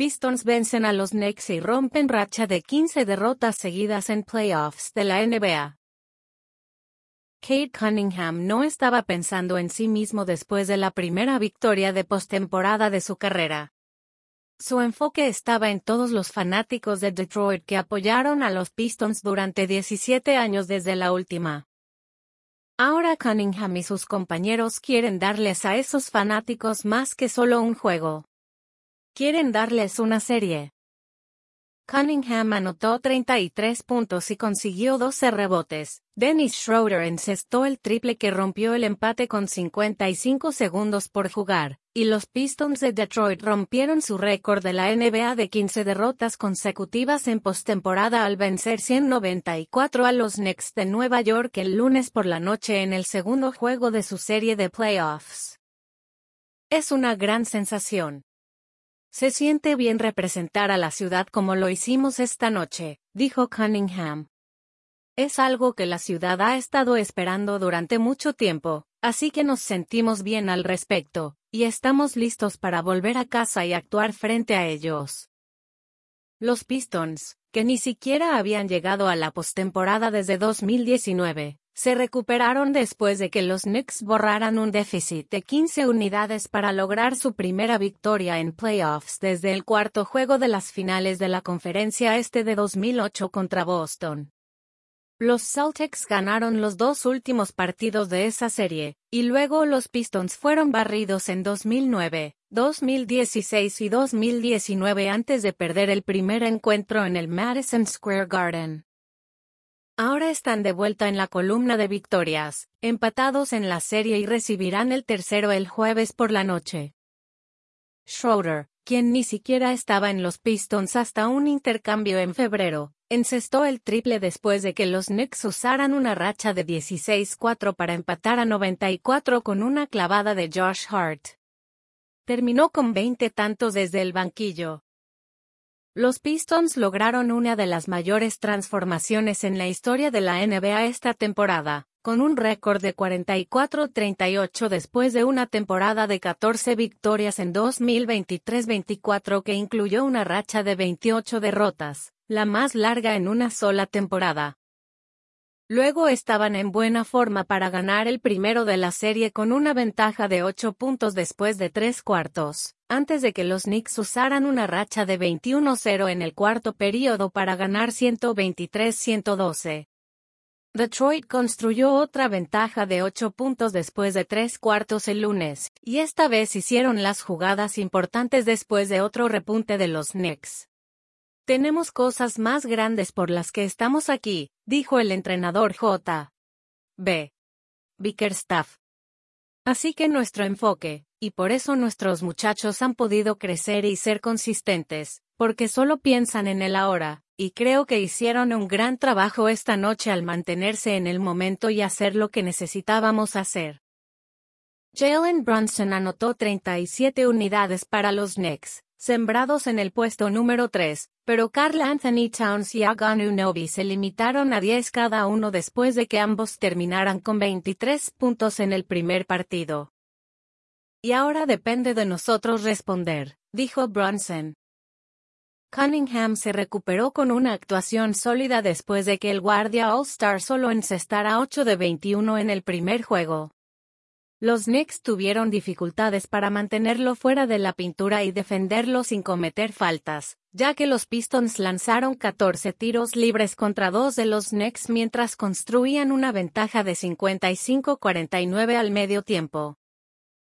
Pistons vencen a los Knicks y rompen racha de 15 derrotas seguidas en playoffs de la NBA. Cade Cunningham no estaba pensando en sí mismo después de la primera victoria de postemporada de su carrera. Su enfoque estaba en todos los fanáticos de Detroit que apoyaron a los Pistons durante 17 años desde la última. Ahora Cunningham y sus compañeros quieren darles a esos fanáticos más que solo un juego. Quieren darles una serie. Cunningham anotó 33 puntos y consiguió 12 rebotes. Dennis Schroeder encestó el triple que rompió el empate con 55 segundos por jugar, y los Pistons de Detroit rompieron su récord de la NBA de 15 derrotas consecutivas en postemporada al vencer 194 a los Knicks de Nueva York el lunes por la noche en el segundo juego de su serie de playoffs. Es una gran sensación. Se siente bien representar a la ciudad como lo hicimos esta noche, dijo Cunningham. Es algo que la ciudad ha estado esperando durante mucho tiempo, así que nos sentimos bien al respecto, y estamos listos para volver a casa y actuar frente a ellos. Los Pistons, que ni siquiera habían llegado a la postemporada desde 2019, se recuperaron después de que los Knicks borraran un déficit de 15 unidades para lograr su primera victoria en playoffs desde el cuarto juego de las finales de la Conferencia Este de 2008 contra Boston. Los Celtics ganaron los dos últimos partidos de esa serie, y luego los Pistons fueron barridos en 2009, 2016 y 2019 antes de perder el primer encuentro en el Madison Square Garden. Ahora están de vuelta en la columna de victorias, empatados en la serie y recibirán el tercero el jueves por la noche. Schroeder, quien ni siquiera estaba en los Pistons hasta un intercambio en febrero, encestó el triple después de que los Knicks usaran una racha de 16-4 para empatar a 94 con una clavada de Josh Hart. Terminó con 20 tantos desde el banquillo. Los Pistons lograron una de las mayores transformaciones en la historia de la NBA esta temporada, con un récord de 44-38 después de una temporada de 14 victorias en 2023-24 que incluyó una racha de 28 derrotas, la más larga en una sola temporada. Luego estaban en buena forma para ganar el primero de la serie con una ventaja de 8 puntos después de 3 cuartos, antes de que los Knicks usaran una racha de 21-0 en el cuarto período para ganar 123-112. Detroit construyó otra ventaja de 8 puntos después de 3 cuartos el lunes, y esta vez hicieron las jugadas importantes después de otro repunte de los Knicks. Tenemos cosas más grandes por las que estamos aquí, dijo el entrenador J.B. Bickerstaff. Así que nuestro enfoque, y por eso nuestros muchachos han podido crecer y ser consistentes, porque solo piensan en el ahora, y creo que hicieron un gran trabajo esta noche al mantenerse en el momento y hacer lo que necesitábamos hacer. Jalen Brunson anotó 37 unidades para los Knicks, sembrados en el puesto número 3, pero Karl Anthony Towns y Anunoby se limitaron a 10 cada uno después de que ambos terminaran con 23 puntos en el primer partido. Y ahora depende de nosotros responder, dijo Brunson. Cunningham se recuperó con una actuación sólida después de que el guardia All-Star solo encestara 8 de 21 en el primer juego. Los Knicks tuvieron dificultades para mantenerlo fuera de la pintura y defenderlo sin cometer faltas, ya que los Pistons lanzaron 14 tiros libres contra 2 de los Knicks mientras construían una ventaja de 55-49 al medio tiempo.